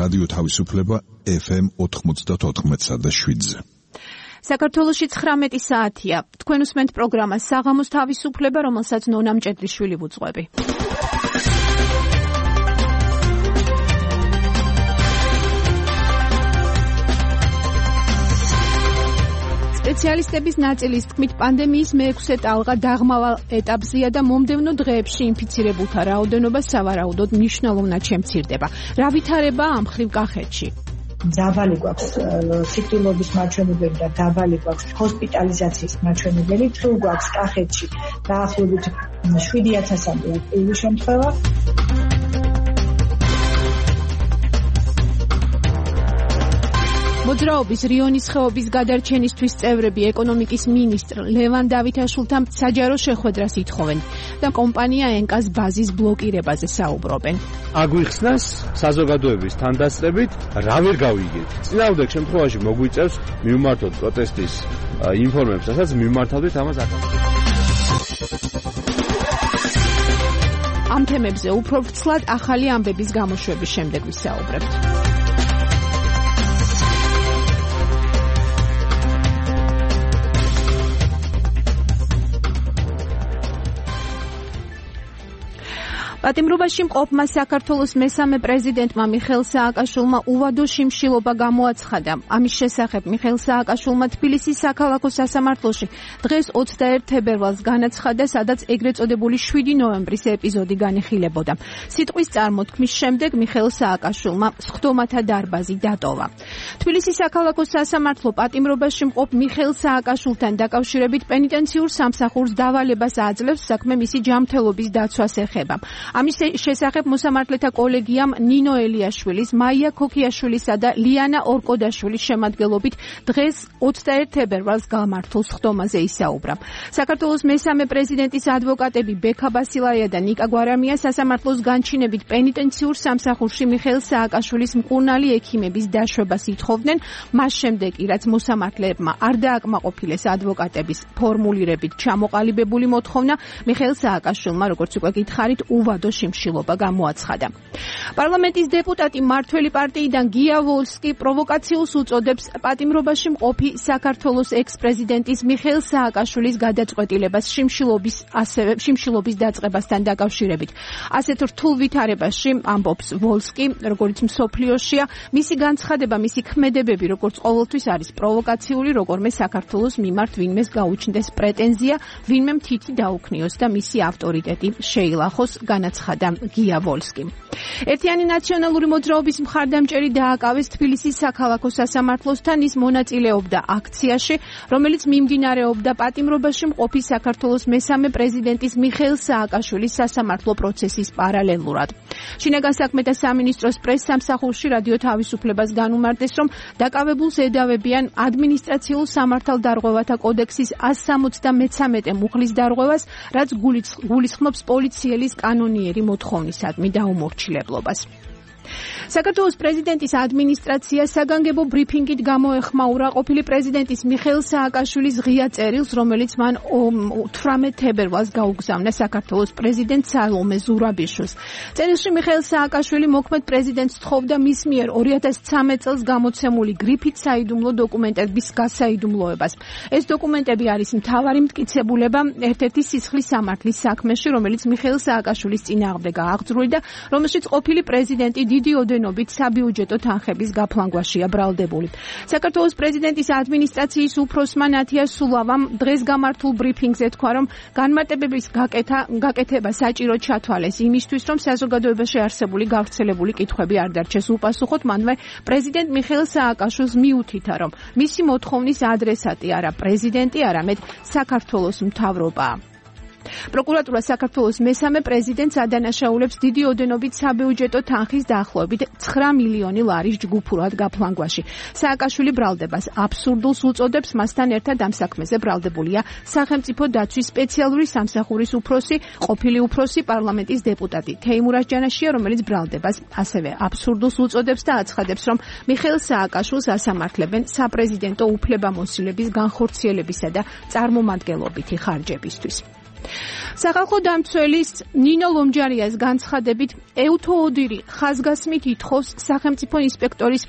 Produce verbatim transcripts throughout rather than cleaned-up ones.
რადიო თავისუფლება ეფ ემ ოთხმოცდაოთხ და შვიდზე. საქართველოში ცხრამეტი საათია. თქვენ უსმენთ პროგრამას საღამოს თავისუფლება, რომელსაც ნონა მჭედლიშვილი ვუძღვები. სპეციალისტების ნაწილის თქმით, პანდემიის მეექვსე ტალღა დაღმავალ ეტაპზეა და მომდევნო დღეებში ინფიცირებულთა რაოდენობა სავარაუდოდ მნიშვნელოვნად შემცირდება. რა ვითარება ამ მხრივ კახეთში? დაბალი გვაქვს სიკვდილობის მაჩვენებელი და დაბალი გვაქვს ჰოსპიტალიზაციის მაჩვენებელი. თუ გვაქვს კახეთში დაახლოებით შვიდი ათასამდე აქტიური შემთხვევა. მოძრაობის რიონის ხეობის გადარჩენისთვის წევრები ეკონომიკის მინისტრ ლევან დავითაშვილთან საჯარო შეხვედრას ითხოვენ და კომპანია ენკას ბაზის ბლოკირებაზე საუბრობენ. აგვიხსნას საზოგადოების თანდასწრებით რა ვერ გავიგეთ. წინააღმდეგ შემთხვევაში მოგვიწევს მივმართოთ პროტესტის ინფორმაციას, რასაც მიმართავდით ამას აკადემიაში. ამ თემებზე უფრო ვრცლად ახალი ამბების გამოშვების შემდეგ ვისაუბრებთ. პატიმრობაში მყოფმა საქართველოს მესამე პრეზიდენტმა მიხეილ სააკაშვილმა უვადო შიმშილობა გამოაცხადა. ამის შესახებ მიხეილ სააკაშვილმა თბილისის საქალაქო სასამართლოში დღეს ოცდაერთ თებერვალს განაცხადა, სადაც ეგრეთ წოდებული შვიდი ნოემბრის ეპიზოდი განიხილებოდა. სიტყვის წარმოთქმის შემდეგ მიხეილ სააკაშვილმა სხდომათა დარბაზი დატოვა. თბილისის საქალაქო სასამართლო პატიმრობაში მყოფ მიხეილ სააკაშვილთან დაკავშირებით პენიტენციურ სამსახურს დავალებას აძლევს, საქმე მისი ჯანმრთელობის დაცვას ეხება. ამის შესახებ მოსამართლეთა კოლეგიამ ნინო ელიაშვილის, მაია ქოქიაშვილისა და ლიანა ორკოდაშვილის შემადგენლობით დღეს ოცდაერთ თებერვალს გამართულ სხდომაზე ისაუბრა. საქართველოს მესამე პრეზიდენტის ადვოკატები ბექა ბასილაია და ნიკა გვარამია სასამართლოს განჩინებით პენიტენციურ სამსახურში მიხეილ სააკაშვილის მკურნალი ექიმების დაშვებას ითხოვდნენ, მას შემდეგ კი რაც მოსამართლეებმა არ დააკმაყოფილეს ადვოკატების ფორმულირებით ჩამოყალიბებული მოთხოვნა, მიხეილ სააკაშვილმა, როგორც უკვე გითხარით, უვადო შიმშილობა გამოაცხადა. პარლამენტის დეპუტატი მართველი პარტიიდან გია ვოლსკი პროვოკაციულს უწოდებს პატიმრობაში მყოფი საქართველოს ექს-პრეზიდენტის მიხეილ სააკაშვილის გადაწყვეტილებას შიმშილობის ასევე შიმშილობის დაწყებასთან დაკავშირებით. ასეთ რთულ ვითარებაში ამბობს ვოლსკი, როგორც მსოფლიოშია, მისი განცხადება, მისი ქმედებები, როგორც ყოველთვის არის პროვოკაციული, როგორმე საქართველოს მიმართ ვინმეს გაუჩნდეს პრეტენზია, ვინმე მთითი დაუქნიოს და მისი ავტორიტეტი შეილახოს, განაცხადა გია ვოლსკიმ. ერთიანი ნაციონალური მოძრაობის მხარდამჭერი დააკავეს თბილისის საქალაქო სასამართლოსთან, ის მონაწილეობდა აქციაში, რომელიც მიმდინარეობდა პატიმრობაში მყოფი საქართველოს მესამე პრეზიდენტის მიხეილ სააკაშვილის სასამართლო პროცესის პარალელურად. შინაგან საქმეთა სამინისტროს პრესსამსახურში რადიო თავისუფლებას განუმარტეს, რომ დაკავებულს ედავებიან ადმინისტრაციულ სამართალდარღვევათა კოდექსის ასი სამოცდამეცამეტე მუხლის დარღვევას, რაც გულისხმობს პოლიციელის კანონიერი მოთხოვნისადმი დაუმორჩილებლობას. საქართველოს პრეზიდენტის ადმინისტრაცია საგანგებო ბრიფინგით გამოეხმაურა ყოფილი პრეზიდენტის მიხეილ სააკაშვილის ღია წერილს, რომელიც მან ოცდაოთხ თებერვალს გაუგზავნა საქართველოს პრეზიდენტ სალომე ზურაბიშვილს. წერილში მიხეილ სააკაშვილი მოქმედ პრეზიდენტს თხოვდა მის მიერ ორი ათას ცხრამეტ წელს გამოცემული გრიფით საიდუმლო დოკუმენტების გასაიდუმლოებას. ეს დოკუმენტები არის მთავარი მტკიცებულება ერთ-ერთი სისხლის სამართლის საქმეში, რომელიც მიხეილ სააკაშვილის წინააღმდეგ აღძრული და რომელშიც ყოფილი პრეზიდენტი დიდი ოდენობით საბიუჯეტო თანხების გაფლანგვაშია ბრალდებული. საქართველოს პრეზიდენტის ადმინისტრაციის უფროსმა ნათია სულავამ დღეს გამართულ ბრიფინგზე თქვა, რომ განმარტებების გაკეთა გაკეთება საჭირო ჩათვალეს იმისთვის, რომ საზოგადოებაში არსებული გავრცელებული კითხვები არ დარჩეს უპასუხოდ, მანვე პრეზიდენტ მიხეილ სააკაშვილს მიუთითა, რომ მისი მოთხოვნის ადრესატი არა პრეზიდენტი, არამედ საქართველოს მთავრობაა. პროკურატურა საქართველოს მესამე პრეზიდენტს ადანაშაულებს დიდი ოდენობით საბიუჯეტო თანხის დაახლოებით ცხრა მილიონი ლარის ჯგუფურად გაფლანგვაში. სააკაშვილი ბრალდებას აბსურდულს უწოდებს, მასთან ერთად ამ საქმეზე ბრალდებულია სახელმწიფო დაცვის სპეციალური სამსახურის უფროსი, ყოფილი უფროსი, პარლამენტის დეპუტატი თეიმურაზ ჯანაშია, რომელიც ბრალდებას ასევე აბსურდულს უწოდებს და აცხადებს, რომ მიხეილ სააკაშვილს ასამართლებენ საპრეზიდენტო უფლებამოსილების განხორციელებისა და წარმომადგენლობითი ხარჯებისთვის. სახალხო დამცველის ნინო ლომჯარიას განცხადებით ეუთო ოდირი ხაზგასმით ითხოვს სახელმწიფო ინსპექტორის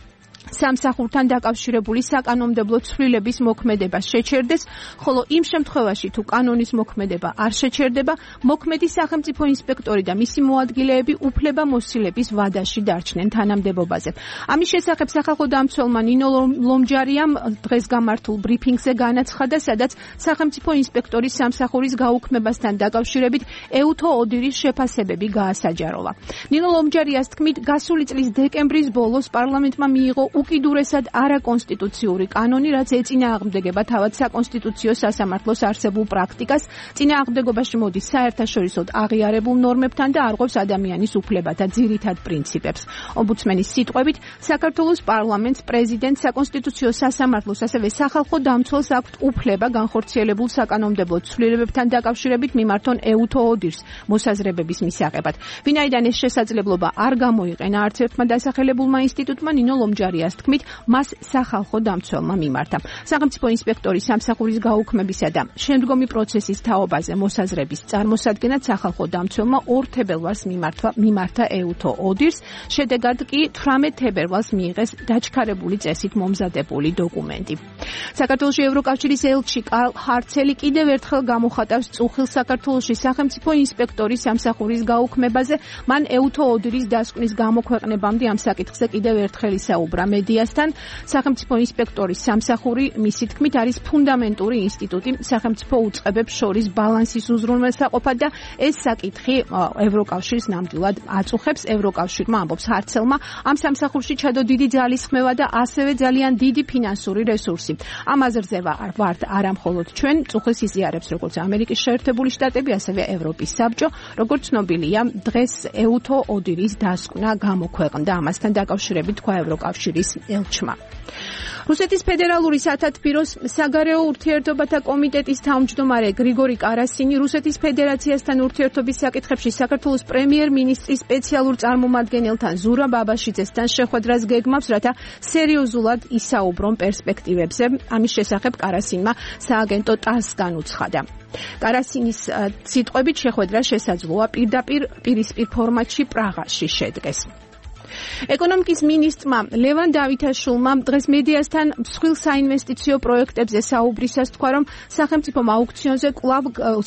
სამსახურთან დაკავშირებული საკანონმდებლო ცვლილების მოქმედება შეჩერდეს, ხოლო იმ შემთხვევაში თუ კანონის მოქმედება არ შეჩერდება, მოქმედი სახელმწიფო ინსპექტორი და მისი მოადგილეები უფლებამოსილების ვადაში დარჩნენ თანამდებობაზე. ამის შესახებ სახალხო დამცველმა ნინო ლომჯარიამ დღეს გამართულ ბრიფინგზე განაცხადა, სადაც სახელმწიფო ინსპექტორის სამსახურის გაუქმებასთან დაკავშირებით ეუთო ოდირის შეფასებები გაასაჯაროვა. ნინო ლომჯარიას თქმით, გასული წლის დეკემბრის ბოლოს პარლამენტმა მიიღო უკიდურესად არაკონსტიტუციური კანონი, რაც ეწინააღმდეგება თავად საკონსტიტუციო სასამართლოს არსებულ პრაქტიკას, წინააღმდეგობაში მოდის საერთაშორისოდ აღიარებულ ნორმებთან და არღვევს ადამიანის უფლებათა ძირითად პრინციპებს. ომბუდსმენის სიტყვებით, საქართველოს პარლამენტს, პრეზიდენტს, საკონსტიტუციო სასამართლოს, ასევე სახალხო დამცველს აქვთ უფლება განხორციელებულ საკანონმდებლო ცვლილებებთან დაკავშირებით მიმართონ ეუთო ოდირს მოსაზრებების მისაღებად. ვინაიდან ეს შესაძლებლობა არ გამოიყენა არც ერთმა დასახელებულმა ინსტიტუტმა, ნინო ლომჯარიას თქმით, მას სახალხო დამცველმა მიმართა. სახელმწიფო ინსპექტორის სამსახურის გაუქმებისა და შემდგომი პროცესის თაობაზე მოსაზრების წარმოსადგენად სახალხო დამცველმა ორ თებერვალს მიმართა მიმართა ეუთო ოდირს, შედეგად კი თვრამეტ თებერვალს მიიღეს დაჩქარებული წესით მომზადებული დოკუმენტი. საქართველოში ევროკავშირის ელჩი კარლ ჰარცელი კიდევ ერთხელ გამოხატავს წუხილს საქართველოში სახელმწიფო ინსპექტორის სამსახურის გაუქმებაზე, მან ეუთო ოდირის დასკვნის გამოქვეყნებამდე ამ საკითხზე კიდევ ერთხელ ისაუბრა მედიასთან. სახელმწიფო ინსპექტორის სამსახური მისი თქმით არის ფუნდამენტური ინსტიტუტი სახელმწიფო უწყებებს შორის ბალანსის უზრუნველსაყოფად და ეს საკითხი ევროკავშირს ნამდვილად აწუხებს. ევროკავშირმა ამბობს ჰარცელმა, ამ სამსახურში ჩადო დიდი ძალისხმევა და ასევე ძალიან დიდი ფინანსური რესურსი. ამ აზრზე ვართ არა მხოლოდ ჩვენ, წუხილს იზიარებს როგორც ამერიკის შეერთებული შტატები, ასევე ევროპის საბჭო. როგორც ცნობილია, დღეს ეუთო ოდირის დასკვნა გამოქვეყნდა. ამასთან დაკავშირებით თქვა ევროკავშირის ელჩმა. რუსეთის ფედერალური სათათბიროს საგარეო ურთიერთობათა კომიტეტის თავმჯდომარე გრიგორი კარასინი რუსეთის ფედერაციასთან ურთიერთობის საკითხებში საქართველოს პრემიერ-მინისტრის სპეციალურ წარმომადგენელთან ზურაბ ბაბაშიძესთან შეხვედრას გეგმავს, რათა სერიოზულად ისაუბრონ პერსპექტივებზე. ამის შესახებ კარასინმა სააგენტო ტასს განუცხადა. კარასინის სიტყვებით შეხვედრა შესაძლოა პირდაპირ პირისპირ ფორმატში პრაღაში შედგეს. ეკონომიკის მინისტრმა ლევან დავითაშვილმა დღეს მედიასთან მსხვილ საინვესტიციო პროექტებზე საუბრისას თქვა, რომ სახელმწიფომ აუქციონზე კვლავ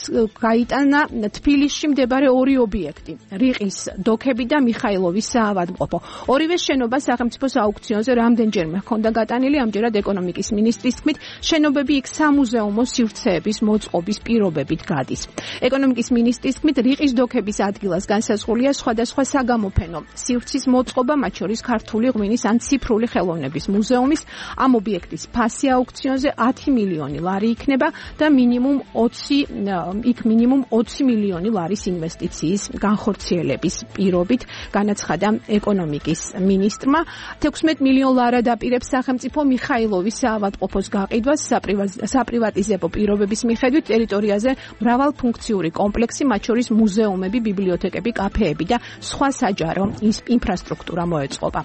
გაიტანა თბილისში მდებარე ორი ობიექტი, რიყის დოქები და მიხაილოვის საავადმყოფო. ორივე შენობა სახელმწიფოს აუქციონზე რამდენჯერმე ჰქონდა გატანილი, ამჯერად ეკონომიკის ministris თქმით, შენობები იქ სამუზეუმო სივრცეების მოწყობის პირობებით გადის. ეკონომიკის ministris თქმით, რიყის დოქების ადგილას განსაზღვრულია სხვადასხვა საგამოფენო სივრცის მოწყობა, მათ შორის ქართული ღვინის ან ციფრული ხელოვნების მუზეუმის. ამ ობიექტის ფასი აუქციონზე ათი მილიონი ლარი იქნება და მინიმუმ ოცი იქ მინიმუმ ოცი მილიონი ლარის ინვესტიციის განხორციელების პირობით განაცხადა ეკონომიკის მინისტრმა. თექვსმეტ მილიონ ლარად აპირებს სახელმწიფო მიხაილოვის საავადმყოფოს გაყიდვას საპრივატიზებო პირობების მიხედვით ტერიტორიაზე მრავალფუნქციური კომპლექსი, მათ შორის მუზეუმები, ბიბლიოთეკები, კაფეები და სხვა საჯარო ინფრასტრუქტურა მოეწყობა.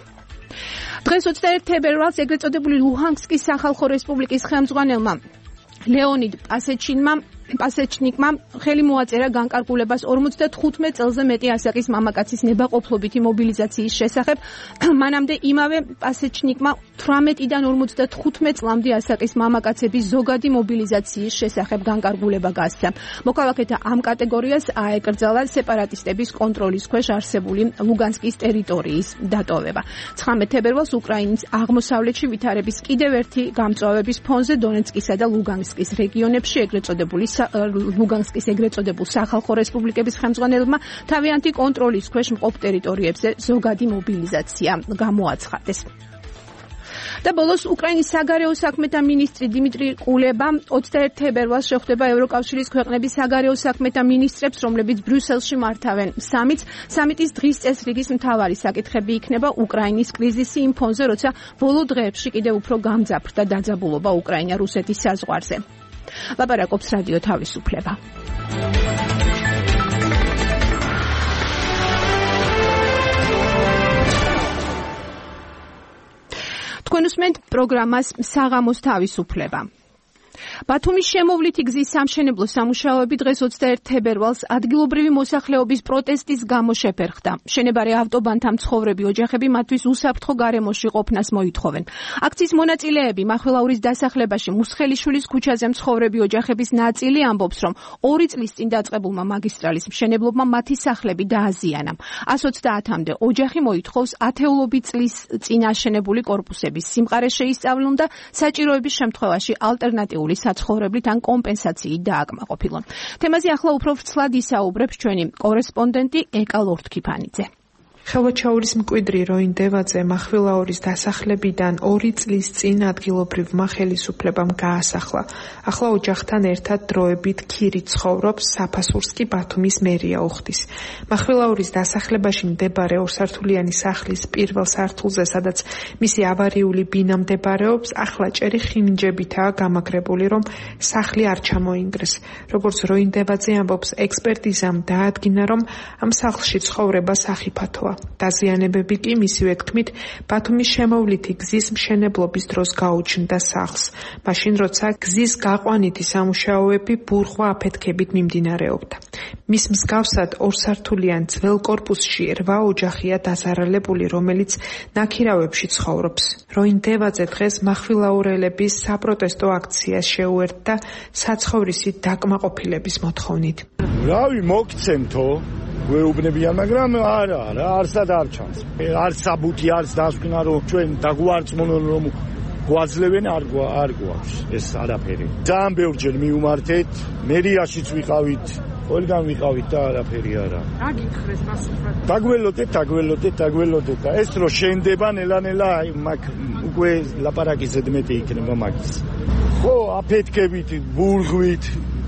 დღეს ოცდაერთი თებერვალს ეგრეთ წოდებული ლუჰანსკის სახალხო რესპუბლიკის ხელმძღვანელმა ლეონიდ პასეჩინმა პასეჩნიკმა ხელი მოაწერა განკარგულებას ორმოცდათხუთმეტ წელზე მეტი ასაკის მამაკაცის ნებაყოფლობითი მობილიზაციის შესახებ. მანამდე იმავე პასეჩნიკმა თვრამეტიდან ორმოცდათხუთმეტ წლამდე ასაკის მამაკაცების ზოგადი მობილიზაციის შესახებ განკარგულება გასცა. მოქალაქეთა ამ კატეგორიას აეკრძალა სეპარატისტების კონტროლის ქვეშ არსებული ლუგანსკის ტერიტორიის დატოვება. ცხრამეტ თებერვალს უკრაინის აღმოსავლეთში ვითარების კიდევ ერთი გამწვავების ფონზე დონეცკისა და ლუგანსკის რეგიონებში ეგრეთ წოდებული ლუგანსკის ეგრეთ წოდებულ სახალხო რესპუბლიკების ხელმძღვანელებმა თავიანთი კონტროლის ქვეშ მყოფ ტერიტორიებზე ზოგადი მობილიზაცია გამოაცხადეს. და ბოლოს უკრაინის საგარეო საქმეთა მინისტრი დიმიტრი კულება ოცდაერთი თებერვალს შეხვდება ევროკავშირის ქვეყნების საგარეო საქმეთა მინისტრებს, რომლებიც ბრიუსელში მართავენ სამიტს. სამიტის დღის წესრიგის მთავარი საკითხები იქნება უკრაინის კრიზისი იმ ფონზე, როცა ბოლო დღეებში კიდევ უფრო გამძაფრდა დაძაბულობა უკრაინა-რუსეთის საზღვარზე. ლაპარაკობს რადიო თავისუფლება. თქვენ უსმენთ პროგრამას საღამოს თავისუფლება. ბათუმის შემოვლითი გზის სამშენებლო სამუშაოები დღეს ოცდაერთი თებერვალს ადგილობრივი მოსახლეობის პროტესტის გამო შეფერხდა. მშენებარე ავტობანთა მცხოვრები ოჯახები მათთვის უსაფრთხო გარემოში ყოფნას მოითხოვენ. აქციის მონაწილეები მახვილაურის დასახლებაში მუსხელიშვილის ქუჩაზე მცხოვრები ოჯახების ნაწილი ამბობს, რომ ორი წლის წინ დაწყებულმა მაგისტრალის მშენებლობმა მათი სახლები დააზიანა. ას ოცდაათამდე ოჯახი მოითხოვს ათეულობით წლის წინ აშენებული კორპუსების სიმყარე შეისწავლონ და საჭიროების შემთხვევაში ალტერნატიული საცხოვრებლით ან კომპენსაციით დააკმაყოფილონ. თემაზე ახლა უფრო ვრცლად ისაუბრებს ჩვენი კორესპონდენტი ეკა ლორთქიფანიძე. ხელვაჩაურის მკვიდრი როინ დევაძე მახვილაურის დასახლებიდან ორი წლის წინ ადგილობრივმა ხელისუფლებამ გაასახლა. ახლა ოჯახთან ერთად დროებით ქირი ცხოვრობს, საფასურს კი ბათუმის მერია უხდის. მახვილაურის დასახლებაში მდებარე ორსართულიანი სახლის პირველ სართულზე, სადაც მისი ავარიული ბინა მდებარეობს, ახლა ჭერი ხინჯებითაა გამაგრებული, რომ სახლი არ ჩამოინგრეს. როგორც როინ დევაძე ამბობს, ექსპერტიზამ დაადგინა, რომ ამ სახლში ცხოვრება სახიფათოა. დაზიანებები კი მისივე თქმით ბათუმის შემოვლითი გზის მშენებლობის დროს გაუჩნდა სახლს. მაშინ როცა გზის გაყვანითი სამუშაოები ბურღვა აფეთქებით მიმდინარეობდა. მის მსგავსად ორსართულიან ძველ კორპუსში რვა ოჯახია დაზარალებული, რომელიც ნაქირავებში ცხოვრობს. როინ დევაძე დღეს მახვილაურელების საპროტესტო აქციას შეუერთდა საცხოვრისით დაკმაყოფილების მოთხოვნით. რავი მოგცემთო გვეუბნებიან, მაგრამ არა, რა არსად არ ჩანს. არც საბუთი, არც დასკვნა, რომ ჩვენ დაგვარწმუნონ, რომ გვაძლევენ, არ არ გვაქვს ეს არაფერი. ძალიან ბევრჯერ მივმართეთ, მერიაშიც ვიყავით, ყველგან ვიყავით და არაფერი არა. რა გითხრეს მასწავლებლად? დაგველოდეთ, დაგველოდეთ, დაგველოდეთ და ეს რო შენდება ნელა-ნელა, აი მაგ უკვე ლაპარაკი ზედმეტი იქნება მაგის. ხო, აფეთქებით, ბურღვით,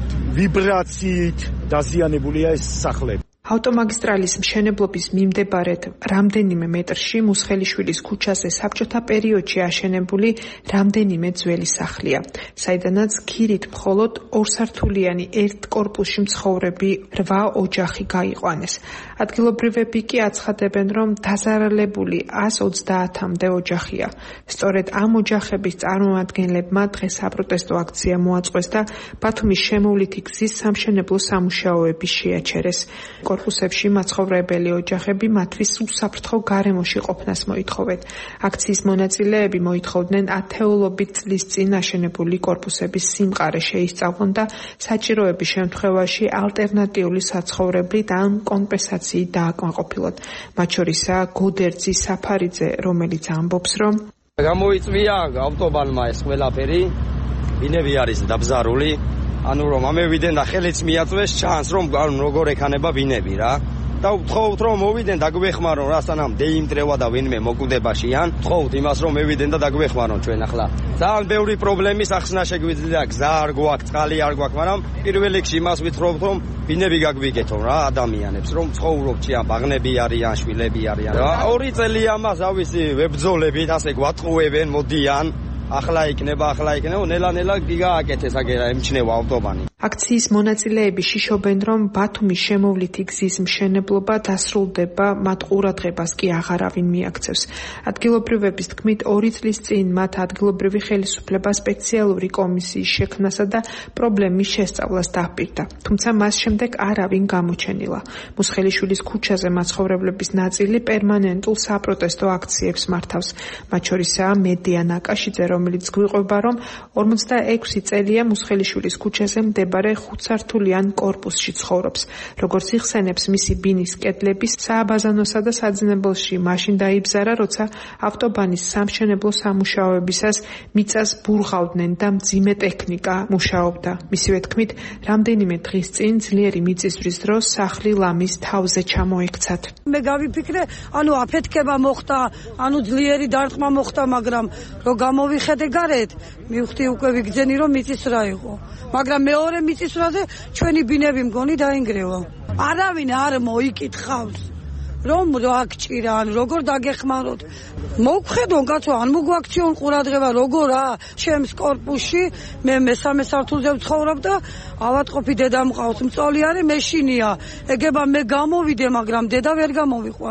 ვიბრაციით დაზიანებულია ეს სახლები. ავტომაგისტრალის მშენებლობის მიმდებარედ რამდენიმე მეტრში მუსხელიშვილის ქუჩაზე საბჭოთა პერიოდში აშენებული რამდენიმე ძველი სახლია, საიდანაც ქირით მხოლოდ ორსართულიანი ერთ კორპუსში მცხოვრები რვა ოჯახი გაიყვანეს. ადგილობრივები კი აცხადებენ, რომ დაზარალებული ას ოცდაათამდე ოჯახია. სწორედ ამ ოჯახების წარმომადგენლებმა დღეს საპროტესტო აქცია მოაწყვეს და ბათუმის შემოვლითი გზის სამშენებლო სამუშაოები შეაჩერეს. კორპუსებში მაცხოვრებელი ოჯახები მათთვის უსაფრთხო გარემოში ყოფნას მოითხოვენ. აქციის მონაწილეები მოითხოვდნენ ათეულობით წლის წინ აშენებული კორპუსების სიმყარე შეისწავლონ და საჭიროების შემთხვევაში ალტერნატიული საცხოვრებლით ან კომპენსაციით დააკმაყოფილონ. მათ შორისაა გოდერძი საფარიძე, რომელიც ამბობს, რომ გამოიწვია ავტობანმა ეს ყველაფერი, ბინები არის დაბზარული. ანუ რომ ამევიდენ და ხელიც მიაწვეს, ჩანს რომ როგორ ეკანება ბინები რა. და ვთხოვთ რომ მოვიდენ დაგვეხმარონ, რა სანამ დეიმტრევა და ვინმე მოკვდებაშიან. ვთხოვთ იმას რომ მევიდენ და დაგვეხმარონ ჩვენ ახლა. ძალიან ბევრი პრობლემი სახსნა შეგვიძლია, გზა არ გვაქვს, წყალი არ გვაქვს, მაგრამ პირველ რიგში იმას ვითხრობთ რომ ბინები გაგვიგეთონ რა ადამიანებს, რომ ცხოვრობთ ჩიან, ბაღნები არიან, შვილები არიან. ორი წელია მას ავისი ვებძოლებით ასე გვატყუებენ, მოდიან. ახლა იქნება, ახლა იქნება, ნელა-ნელა გიგააკეთეს აგერა ემჩნევა ავტობანი. აქციის მონაწილეები შიშობენ, რომ ბათუმის შემოვლითი გზის მშენებლობა დასრულდება, მათ ყურადღებას კი აღარავინ მიაქცევს. ადგილობრივების თქმით, ორი წლის წინ მათ ადგილობრივი ხელისუფლება სპეციალური კომისიის შექმნასა და პრობლემის შესწავლას დაჰპირდა. თუმცა მას შემდეგ არავინ გამოჩენილა. მუსხელიშვილის ქუჩაზე მაცხოვრებლების ნაწილი პერმანენტულ საპროტესტო აქციებს მართავს. მათ შორისაა მედია ნაკაშიძე, რომელიც გვიყვება, რომ ორმოცდაექვსი წელია მუსხელიშვილის ქუჩაზე მდებარე ხუთსართულიან კორპუსში ცხოვრობს. როგორც იხსენებს, მისი ბინის კედლების სააბაზანოსა და საძინებელში მაშინ დაიბზარა, როცა ავტობანის სამშენებლო სამუშაოებისას მიწას ბურღავდნენ და მძიმე ტექნიკა მუშაობდა. მისივე თქმით, რამდენიმე დღის წინ ძლიერი მიწისძვრის დროს სახლი ლამის თავზე ჩამოექცათ. მე გავიფიქრე, ანუ აფეთქება მოხდა, ანუ ძლიერი დარტყმა მოხდა, მაგრამ რო გამოვიხედე გარეთ, მივხვდი უკვე ვიგძენი რომ მიწისძვრა იყო. მაგრამ მეორე მიწისძვრაზე ჩვენი ბინები მგონი დაინგრევა. არავინ არ მოიკითხავს, რომ რა გჭირა, ან როგორ დაგეხმაროთ. მოგხედონ კაცო, ან მოგვაქციონ ყურადღება, როგორა ჩემს კორპუსში, მე მესამე სართულზე ვცხოვრობ და ავატყოფი დედა მყავს, მწოლი არის, მეშინია. ეგება მე გამოვიდე, მაგრამ დედა ვერ გამოვიყვანო.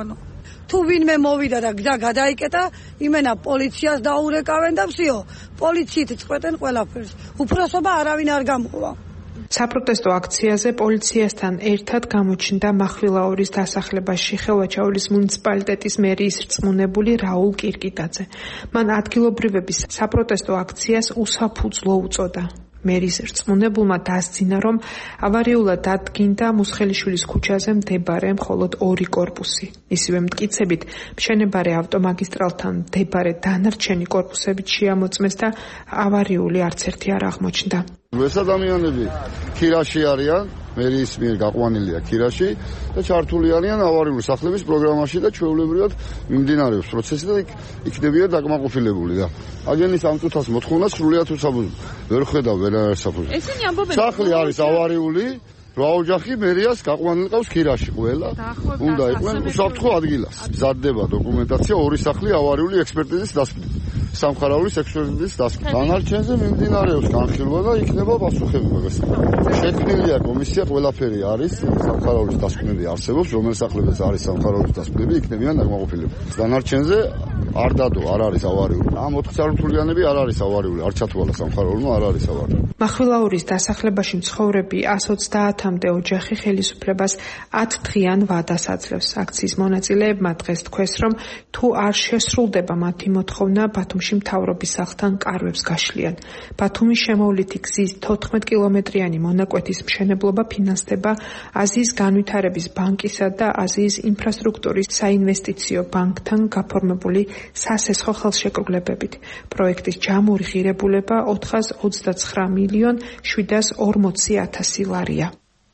თუ ვინმე მოვიდა და გზა გადაიკეტა, იმენა პოლიციას დაურეკავენ და ვსიო, პოლიციით წყვეტენ ყველაფერს. უფროსობა არავინ არ გამოვა. საპროტესტო აქციაზე პოლიციასთან ერთად გამოჩნდა მახვილაურის დასახლებაში ხელვაჩაურის მუნიციპალიტეტის მერიის რწმუნებული რაულ კირკიტაძე. მან ადგილობრივების საპროტესტო აქციას უსაფუძვლო უწოდა. მერის რწმუნებულმა დასძინა, რომ ავარიულად დადგინდა მუსხელიშვილის ქუჩაზე მდებარე მხოლოდ ორი კორპუსი. ისივე მტკიცებით, მშენებარე ავტომაგისტრალთან მდებარე დანარჩენი კორპუსებით შეამოწმეს და ავარიული არც ერთი არ აღმოჩნდა. ეს ადამიანები ქირაში არიან, მერის მიერ გაყვანილია ქირაში და ჩართული არიან ავარიული სახლების პროგრამაში და ჩვეულებრივად მიმდინარეობს პროცესი და იქნებიან დაკმაყოფილებული და აგენის ამ წუთას მოთხოვნას სრულიად უსაფუძვლო. ვერ ხედავ ვერანაირ საფუძვლს. ესენი ამბობენ, სახლი არის ავარიული, რა ოჯახი მერიას გაყვანილ ყავს ქირაში ყველა. უნდა იყვნენ უსაფრთხო ადგილას. მზადდება დოკუმენტაცია ორი სახლი ავარიული ექსპერტიზის დასკვნით. სამხარაულის ექსპერტიზის დასკვნით. დანარჩენზე მიმდინარეობს განხილვა და იქნება პასუხები მაგას. შექმნილია კომისია, ყველაფერი არის სამხარაულის დასკვნები არსებობს, რომელ სახლებიც არის სამხარაულის დასკვნები, იქნებიან დაკმაყოფილებული. დანარჩენზე არ დადო, არ არის ავარიული. ამ ოთხ წარუთულიანები არ არის ავარიული, არ ჩათვალა სამხარაულმა, არ არის ავარიული. მახვილაურის დასახლებაში მცხოვრები εκατს ოცდაათამდე ოჯახი ხელისუფლებას ათ დღიან ვადას აძლევს. აქციის მონაწილეებმა დღეს თქვეს, რომ თუ არ შესრულდება მათი მოთხოვნა, ბათუმში მთავრობის სახლთან კარვებს გაშლიან. ბათუმის შემოვლითი გზის თოთხმეტ კილომეტრიანი მონაკვეთის მშენებლობა ფინანსდება აზიის განვითარების ბანკისა და აზიის ინფრასტრუქტურის საინვესტიციო ბანკთან გაფორმებული სასესხო ხელშეკრულებებით. პროექტის ჯამური ღირებულება ოთხას ოცდაცხრა მილიონ შვიდას ორმოცი ათასი ლარია.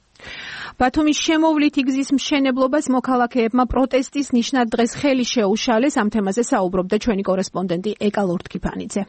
ბათუმის შემოვლითი გზის მშენებლობას მოქალაქეებმა პროტესტის ნიშნად დღეს ხელი შეუშალეს. ამ თემაზე საუბრობდა ჩვენი კორესპონდენტი ეკა ლორთქიფანიძე.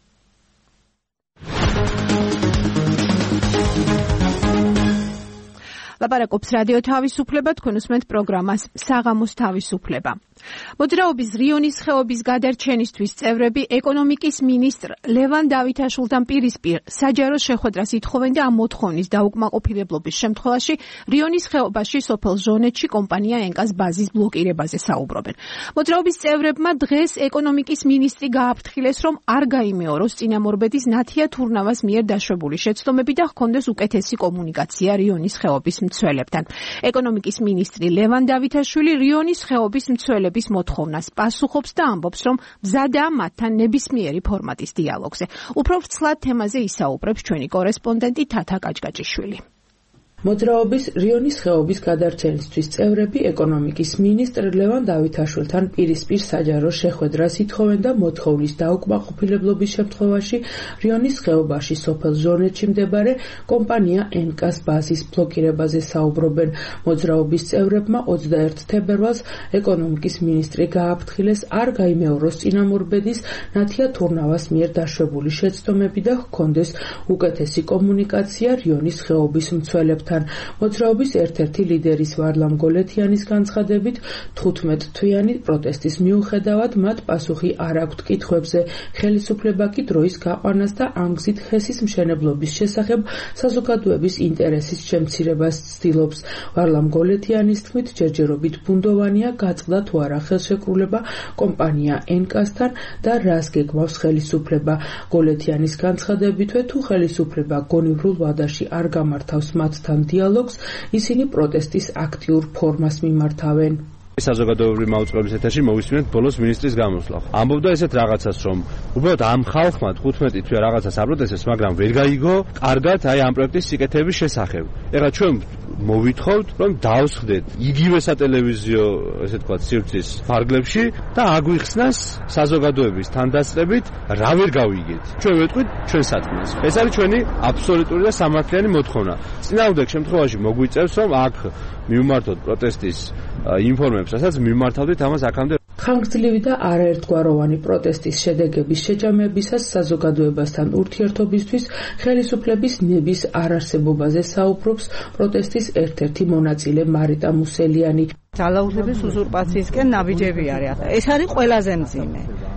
ლაპარაკობს რადიო თავისუფლება, თქვენ უსმენთ პროგრამას საღამოს თავისუფლება. მოძრაობის რიონის ხეობის გადარჩენისთვის წევრები ეკონომიკის მინისტრ ლევან დავითაშვილთან პირისპირ საჯარო შეხვედრას ითხოვენ და ამ მოთხოვნის დაუკმაყოფილებლობის შემთხვევაში რიონის ხეობაში სოფელ ჟონეთში კომპანია ენკას ბაზის ბლოკირებაზე საუბრობენ. მოძრაობის წევრებმა დღეს ეკონომიკის მინისტრი გააფრთხილეს, რომ არ გაიმეოროს წინამორბედის ნათია თურნავას მიერ დაშვებული შეცდომები და ჰქონდეს უკეთესი კომუნიკაცია რიონის ხეობის მცველებთან. ეკონომიკის მინისტრი ლევან დავითაშვილი რიონის ხეობის მცველებს მოთხოვნას პასუხობს და ამბობს, რომ მზადაა მათთან ნებისმიერი ფორმატის დიალოგზე. უფრო ვრცლად თემაზე ისაუბრებს ჩვენი კორესპონდენტი თათა კაჭკაჭიშვილი. მოძრაობის რიონის ხეობის გადარჩენისთვის წევრები ეკონომიკის მინისტრ ლევან დავითაშვილთან პირისპირ საჯარო შეხვედრას ითხოვენ და მოთხოვნის დაუკმაყოფილებლობის შემთხვევაში რიონის ხეობაში სოფელ ჟონეთში მდებარე კომპანია ენკას ბაზის ბლოკირებაზე საუბრობენ. მოძრაობის წევრებმა ოცდაერთი თებერვალს ეკონომიკის მინისტრი გააფრთხილეს, არ გაიმეოროს წინამორბედის ნათია თურნავას მიერ დაშვებული შეცდომები და ჰქონდეს უკეთესი კომუნიკაცია რიონის ხეობის მცველებთან. მოძრაობის ერთ-ერთი ლიდერის ვარლამ გოლეთიანის განცხადებით, თხუთმეტ თვიანი პროტესტის მიუხედავად მათ პასუხი არ აქვთ კითხვებზე. ხელისუფლება კი დროის გაყვანას და ამ გზით ხესის მშენებლობის შესახებ საზოგადოების ინტერესის შემცირებას ცდილობს. ვარლამ გოლეთიანის თქმით, ჯერჯერობით ბუნდოვანია გაწყდა თუ არა ხელშეკრულება კომპანია ენკასთან და რას გეგმავს ხელისუფლება. გოლეთიანის განცხადებითვე, თუ ხელისუფლება გონივრულ ვადაში არ გამართავს მათთან დიალოგს, ისინი პროტესტის აქტიურ ფორმას მიმართავენ. საზოგადოებრივი მაუწყებლობის ეთერში მოვისმინეთ ბოლოს მინისტრის გამოსვლა. ამბობდა ესეთ რაღაცას, რომ უბრალოდ ამ ხალხმა თხუთმეტი თვე რაღაცას აპროტესტებს, მაგრამ ვერ გაიგო კარგად აი ამ პროექტის სიკეთების შესახებ. ეხლა ჩვენ მოვითხოვთ, რომ დავსხდეთ იგივე სატელევიზიო, ესე ვთქვათ, სივრცის ფარგლებში და აგვიხსნას საზოგადოების თანდასწრებით რა ვერ გავიგეთ. ჩვენ ვეთქვით ჩვენ სათქმელს. ეს არის ჩვენი აბსოლუტური და სამართლიანი მოთხოვნა. წინააღმდეგ შემთხვევაში მოგვიწევს, რომ აქ მივმართოთ პროტესტის ინფორმაციას, რასაც მიმართავდით ამას აქამდე. ხანგრძლივი და არაერთგვაროვანი პროტესტის შედეგების შეჯამებისას საზოგადოებასთან ურთიერთობისთვის ხელისუფლების ნების არარსებობაზე საუბრობს პროტესტის ერთ-ერთი მონაწილე მარიტა მუსელიანი. ძალაუფლების უზურპაციისკენ ნაბიჯები არის. ეს არის ყველაზე მძიმე.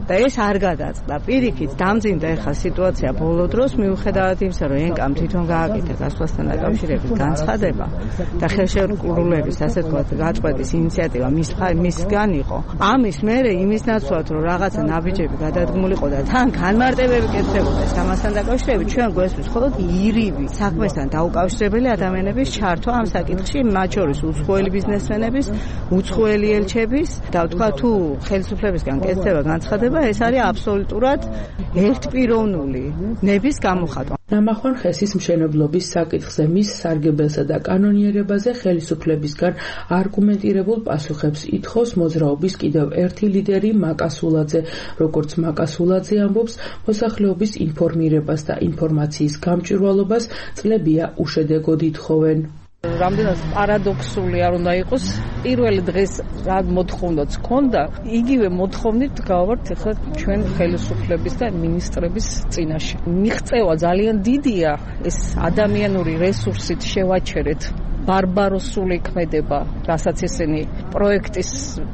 და ეს არ გადაწყდა. პირიქით დამძიმდა ეხლა სიტუაცია ბოლო დროს მიუხედავად იმისა, რომ ენკამ თვითონ გააკეთა გასვლასთან დაკავშირებით განცხადება და ხელშეკრულების ასე ვთქვათ გაწყვეტის ინიციატივა მის მისგან იყო. ამის მერე იმის ნაცვლად რომ რაღაცა ნაბიჯები გადადგმულიყო და თან განმარტებები კეთდებოდა ამასთან დაკავშირებით ჩვენ გვესმის მხოლოდ ირიბი საქმესთან დაუკავშირებელი ადამიანების ჩართვა ამ საკითხში, მათ შორის უცხოელი ბიზნესმენების, უცხოელი ელჩების და ვთქვა თუ ხელისუფლებისგან კეთდება განცხადება, ეს არის აბსოლუტურად ერთპიროვნული ნების გამოხატვა. ნამახვან ხესის მშენებლობის საკითხზე მის სარგებელსა და კანონიერებაზე ხელისუფლებისგან არგუმენტირებულ პასუხებს ითხოვს მოძრაობის კიდევ ერთი ლიდერი მაკასულაძე. როგორც მაკასულაძე ამბობს, მოსახლეობის ინფორმირებას და ინფორმაციის გამჭვირვალობას წლებია უშედეგოდ ითხოვენ. რამდენად პარადოქსული არ უნდა იყოს, პირველი დღეს რა მოთხოვნაც ქონდა, იგივე მოთხოვნით გავართ ახლა ჩვენ ხელისუფლების და მინისტრების წინაშე. მიღწევა ძალიან დიდია, ეს ადამიანური რესურსით შევაჩერეთ ბარბაროსული ქმედება, რასაც ესენი პროექტის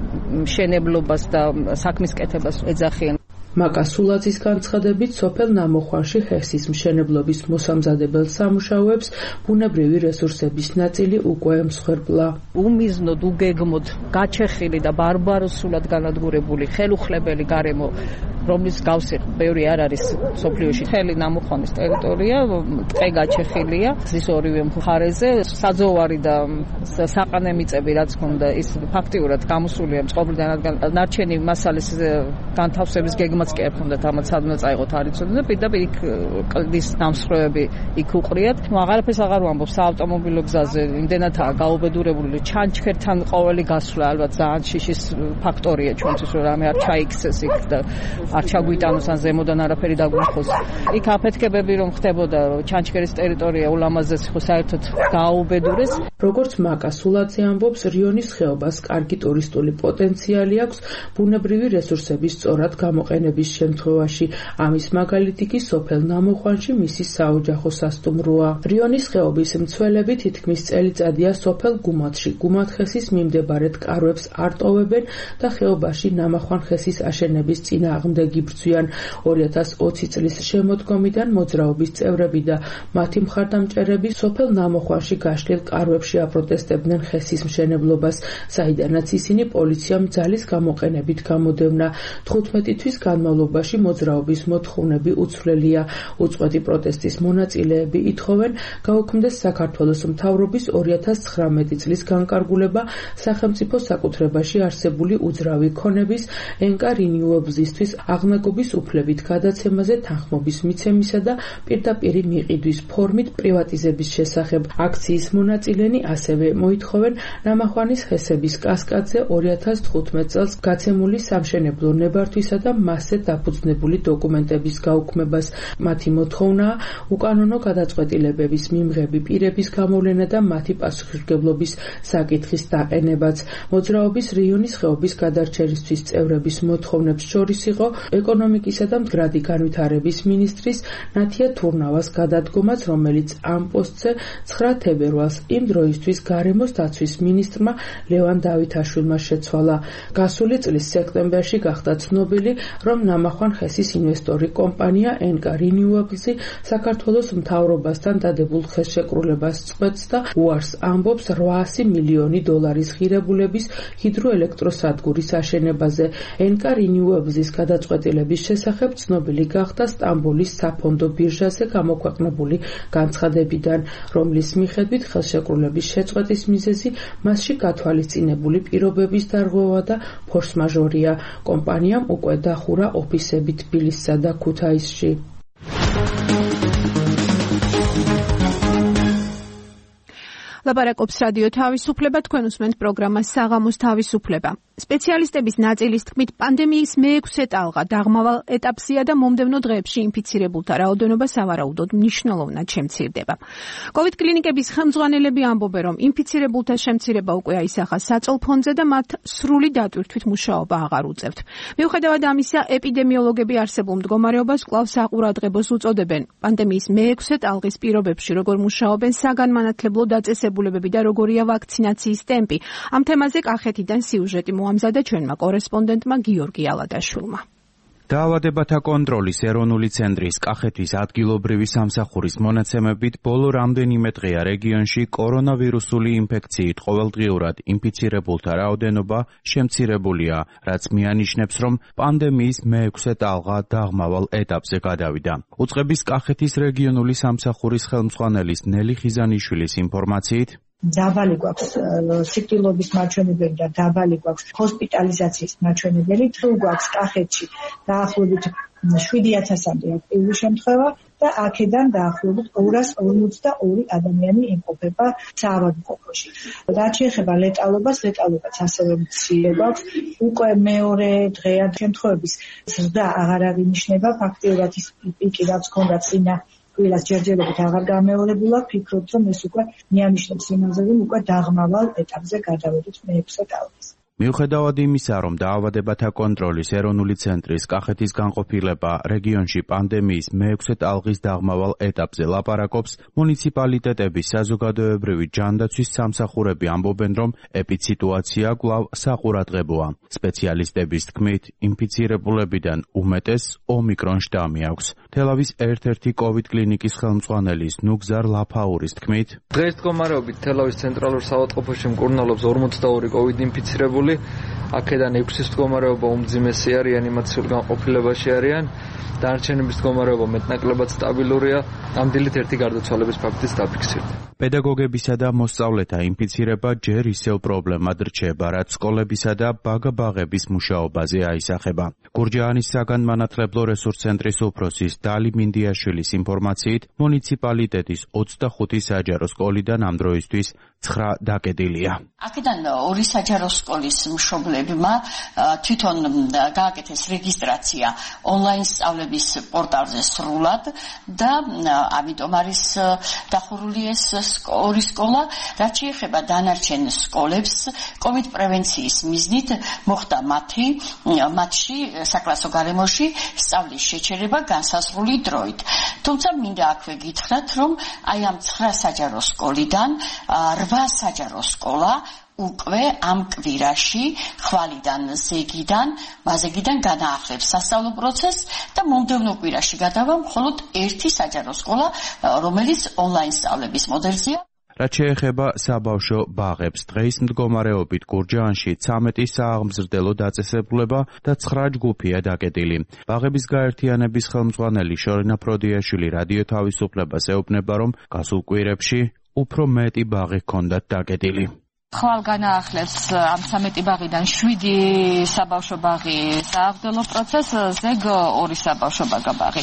მშენებლობას და საქმის კეთებას ეძახიან. მაკასულაძის განცხადებით, სოფელ ნამოხვანში ხესის მშენებლობის მოსამზადებელ სამუშაოებს ბუნებრივი რესურსების ნაწილი უკვე მსხვერპლა. უმიზნოდ, უგეგმოდ გაჩეხილი და ბარბაროსულად განადგურებული ხელუხლებელი გარემო, რომლის გავსი ბევრი არ არის სოფლიოში. მთელი ნამოხვანის ტერიტორია ტყე გაჩეხილია გზის ორივე მხარეზე, საძოვარი და საყანე მიწები რაც ქონდა, ის ფაქტიურად გამოსულია წყობრიდან, რადგან ნარჩენი მასალის განთავსების გეგმაც კი არ ქონდათ, ამაც სადმე წაიღოთ არ იცოდნენ და პირდაპირ იქ კლდის დამსხვრევები იქ უყრიათ. ნუ აღარაფერს აღარ ვამბობ, საავტომობილო გზაზე იმდენადაა გაუბედურებული, ჩანჩქერთან ყოველი გასვლა ალბათ ძალიან შიშის ფაქტორია ჩვენთვის, რომ რამე არ ჩაიქცეს იქ და არ ჩაგვიტანოს ან ზემოდან არაფერი დაგვიხოს. იქ აფეთქებები რომ ხდებოდა, რომ ჩანჩქერის ტერიტორია ულამაზეს ხო საერთოდ გააუბედურეს. როგორც მაკასულაძე ამბობს, რიონის ხეობას კარგი ტურისტული პოტენციალი აქვს ბუნებრივი რესურსების სწორად გამოყენების შემთხვევაში. ამის მაგალითი კი სოფელ ნამოხვანში მისი საოჯახო სასტუმროა. რიონის ხეობის მცველები თითქმის წელიწადია სოფელ გუმათში გუმათხესის მიმდებარედ კარვებს არტოვებენ და ხეობაში ნამახვანხესის აშენების წინააღმდეგ იბრძვიან. ორი ათას ოცი წლის შემოდგომიდან მოძრაობის წევრები და მათი მხარდამჭერები სოფელ ნამოხვანში გაშლილ კარვებში აპროტესტებდნენ ხესის მშენებლობას, საიდანაც ისინი პოლიციამ ძალის გამოყენებით გამოდევნა. თხუთმეტი თვის განმავლობაში მოძრაობის მოთხოვნები უცვლელია. უწყვეტი პროტესტის მონაწილეები ითხოვენ გაუქმდეს საქართველოს მთავრობის ორი ათას ცხრამეტი წლის განკარგულება სახელმწიფო საკუთრებაში არსებული უძრავი ქონების ენკა რინიუებლისთვის აღნაგობის უფლებით გადაცემაზე თანხმობის მიცემისა და პირდაპირი მიყიდვის ფორმით პრივატიზების შესახებ. აქციის მონაწილენი ასევე მოითხოვენ ნამახვანის ხესების კასკადზე ორი ათას თხუთმეტ წელს გაცემული სამშენებლო ნებართვისა და მასზე დაფუძნებული დოკუმენტების გაუქმებას. მათი მოთხოვნაა უკანონო გადაწყვეტილებების მიმღები პირების გამოვლენა და მათი პასუხისმგებლობის საკითხის დაყენებაც. მოძრაობის რიონის ხეობის გადარჩენისთვის წევრების მოთხოვნებს შორის იყო ეკონომიკისა და მდგრადი განვითარების მინისტრის ნათია თურნავას გადადგომაც, რომელიც ამ პოსტზე ცხრა თებერვალს იმ დროისთვის გარემოს დაცვის მინისტრმა ლევან დავითაშვილმა შეცვალა. გასული წლის სექტემბერში გახდა ცნობილი, რომ ნამახვან ხესის ინვესტორი კომპანია ენკა რინიუებლზი საქართველოს მთავრობასთან დადებულ ხელშეკრულებას წყვეტს და უარს ამბობს რვაასი მილიონი დოლარის ღირებულების ჰიდროელექტროსადგურის აშენებაზე. ენკა რინიუებლზის გადაწყვეტილების შესახებ ცნობილი გახდა სტამბოლის საფონდო ბირჟაზე გამოქვეყნებული განცხადებიდან, რომლის მიხედვით ხელშეკრულების შეწყვეტის მიზეზი მასში გათვალისწინებული პირობების დარღვევა და ფორს-მაჟორია. კომპანიამ უკვე დახურა ოფისები თბილისსა და ქუთაისში. ლაპარაკობს რადიო თავისუფლება, თქვენ უსმენთ პროგრამას საღამოს თავისუფლება. სპეციალისტების ნაწილის თქმით, პანდემიის მეექვსე ტალღა დაღმავალ ეტაპზეა და მომდევნო დღეებში ინფიცირებულთა რაოდენობა სავარაუდოდ მნიშვნელოვნად შემცირდება. კოვიდ კლინიკების ხელმძღვანელები ამბობენ, რომ ინფიცირებულთა შემცირება უკვე აისახა საწოლფონზე და მათ სრული დატვირთვით მუშაობა აღარ უწევთ. მიუხედავად ამისა, ეპიდემიოლოგები არსებულ მდგომარეობას კვლავ საყურადღებოს უწოდებენ. პანდემიის მეექვსე ტალღის პირობებში როგორ მუშაობენ საგანმანათლებლო დაწესებულებები და როგორია ვაქცინაციის ტემპი. ამ თემაზე კახეთიდან სიუჟეტი მოამზადა ჩვენმა კორესპონდენტმა გიორგი ალადაშვილმა. დაავადებათა კონტროლის ეროვნული ცენტრის კახეთის ადგილობრივი სამსახურის მონაცემებით ბოლო რამდენიმე დღეა რეგიონში კორონავირუსული ინფექციით ყოველდღიურად ინფიცირებულთა რაოდენობა შემცირებულია, რაც მიანიშნებს, რომ პანდემიის მეექვსე ტალღა დაღმავალ ეტაპზე გადავიდა. უწყების კახეთის რეგიონული სამსახურის ხელმძღვანელის ნელი ხიზანიშვილის ინფორმაციით, დაბალი გვაქვს სიკვდილობის მაჩვენებელი და დაბალი გვაქვს ჰოსპიტალიზაციის მაჩვენებელი. თუ გვაქვს კახეთში დაახლოებით შვიდი ათასამდე აქტიური შემთხვევა და აქედან დაახლოებით ორას ორმოცდაორი ადამიანი იმყოფება საავადმყოფოში. რაც შეეხება ლეტალობას, ლეტალობაც ასევე მცირე გვაქვს. უკვე მეორე დღეა შემთხვევების ზრდა აღარ აღინიშნება, ფაქტიურად ის პიკი რაც ჰქონდა წინა ვილას ჯერჯერობით აღარ გამეორებულა, ფიქრობთ, რომ ეს უკვე მიანიშნებს იმაზე, რომ უკვე დაღმავალ ეტაპზე გადავედით მეექვსე ტალღის. მიუხედავად იმისა, რომ დაავადებათა კონტროლის ეროვნული ცენტრის კახეთის განყოფილება რეგიონში პანდემიის მეექვსე ტალღის დაღმავალ ეტაპზე ლაპარაკობს, მუნიციპალიტეტების საზოგადოებრივი ჯანდაცვის სამსახურები ამბობენ, რომ ეპიდსიტუაცია კვლავ საყურადღებოა. სპეციალისტების თქმით, ინფიცირებულებიდან უმეტეს ომიკრონ შტამი აქვს. თელავის ერთ-ერთი კოვიდ კლინიკის ხელმძღვანელის ნუგზარ ლაფაურის თქმით, დღეს მდგომარეობით თელავის ცენტრალურ საავადმყოფოში მკურნალობს ორმოცდაორი კოვიდ ინფიცირებული, აქედან ექვსის მდგომარეობა უმძიმესი არის, რეანიმაციულ განყოფილებაში არიან, დანარჩენების მდგომარეობა მეტნაკლებად სტაბილურია, ამ დილით ერთი გარდაცვალების ფაქტიც დაფიქსირდა. პედაგოგებისა და მოსწავლეთა ინფიცირება ჯერ ისევ პრობლემად რჩება, რაც სკოლებისა და ბაგა-ბაღების მუშაობაზე აისახება. გურჯაანის საგანმანათლებლო რესურს ცენტრის უფროსის დალი მინდიაშვილის ინფორმაციით, მუნიციპალიტეტის ოცდახუთი საჯარო სკოლიდან ამ დროისთვის ცხრა დაკეტილია. აქედან ორი საჯარო სკოლის მშობლებმა თვითონ გააკეთეს რეგისტრაცია ონლაინ სწავლების პორტალზე სრულად და ამიტომ არის დახურული ეს ორი სკოლა. რაც შეეხება დანარჩენ სკოლებს, კოვიდ პრევენციის მიზნით მოხდა მათი მათში საკლასო გარემოში სწავლის შეჩერება განსაზღვრული დროით. თუმცა მინდა აქვე გითხრათ, რომ აი ამ ცხრა საჯარო სკოლიდან რვა საჯარო სკოლა უკვე ამ კვირაში ხვალიდან ზეგიდან მაზეგიდან განაახლებს სასწავლო პროცესს და მომდევნო კვირაში გადავა მხოლოდ ერთი საჯარო სკოლა, რომელიც ონლაინ სწავლების მოდელზეა. რაც შეეხება საბავშვო ბაღებს, დღეის მდგომარეობით გურჯაანში ცამეტი სააღმზრდელო დაწესებულება და ცხრა ჯგუფია დაკეტილი. ბაღების გაერთიანების ხელმძღვანელი შორინა ფროდიაშვილი რადიო თავისუფლებას ეუბნება, რომ გასულ კვირებში უფრო მეტი ბაღი ჰქონდათ დაკეტილი. ხვალ განაახლებს ამ ცამეტი ბაღიდან შვიდი საბავშვო ბაღი სააღმრდელო პროცესს, ზეგ ორი საბავშვო ბაღი.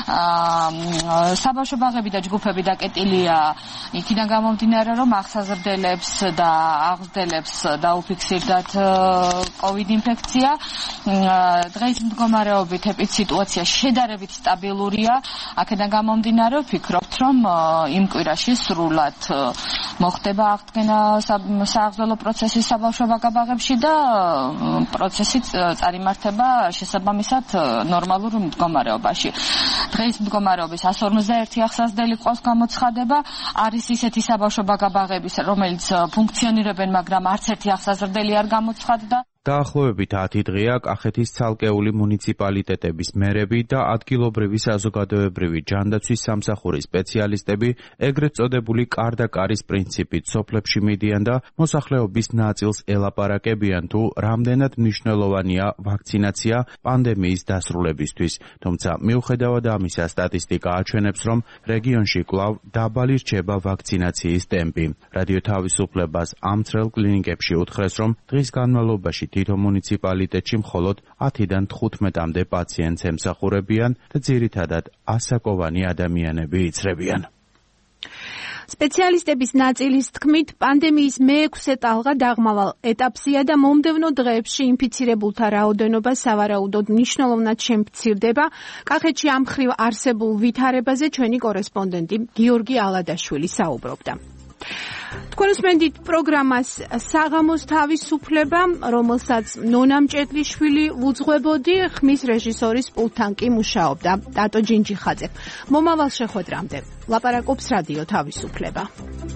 საბავშვო ბაღები და ჯგუფები დაკეტილია იქიდან გამომდინარე, რომ აღსაზრდელებს და აღზრდელებს დაუფიქსირდათ კოვიდ ინფექცია. დღეს მდგომარეობით ეპიდსიტუაცია შედარებით სტაბილურია. აქედან გამომდინარე, ვფიქრობთ, რომ იმ კვირაში სრულად მოხდება აღდგენა სააღმრდელო პროცესის საბავშვო ბაღებში და პროცესი წარიმართება შესაბამისად ნორმალურ მდგომარეობაში. დღეს მდგომარეობის εκατს ორმოცდაერთი აღსაზრდელი ყავს გამოცხადება, არის ისეთი საბავშვო ბაღები, რომელიც ფუნქციონირებენ, მაგრამ არც ერთი აღსაზრდელი არ გამოცხადდა. დაახლოებით ათი დღეა კახეთის ცალკეული მუნიციპალიტეტების მერები და ადგილობრივი საზოგადოებრივი ჯანდაცვის სამსახურის სპეციალისტები ეგრეთ წოდებული კარდაკარის პრინციპით სოფლებში მიდიან და მოსახლეობის ნაწილს ელაპარაკებიან, თუ რამდენად მნიშვნელოვანია ვაქცინაცია პანდემიის დასრულებისთვის. თუმცა მიუხედავად ამისა, სტატისტიკა აჩვენებს, რომ რეგიონში კვლავ დაბალი რჩება ვაქცინაციის ტემპი. რადიო თავისუფლებას ამ წრელ კლინიკებში უთხრეს, რომ დღის განმავლობაში თითო მუნიციპალიტეტში მხოლოდ ათიდან თხუთმეტამდე პაციენტს ემსახურებიან და ძირითადად ასაკოვანი ადამიანები იცრებიან. სპეციალისტების ნაწილის თქმით, პანდემიის მეექვსე ტალღა დაღმავალ ეტაპზეა და მომდევნო დღეებში ინფიცირებულთა რაოდენობა სავარაუდოდ მნიშვნელოვნად შემცირდება. კახეთში ამ მხრივ არსებულ ვითარებაზე ჩვენი კორესპონდენტი გიორგი ალადაშვილი საუბრობდა. თქვენ უსმენთ პროგრამას საღამოს თავისუფლება, რომელსაც ნონა მჭედლიშვილი უძღვებოდი, ხმის რეჟისორის პულტთან კი მუშაობდა დატო ჯინჯიხაძე. მომავალ შეხვედრამდე ლაპარაკობს რადიო თავისუფლება.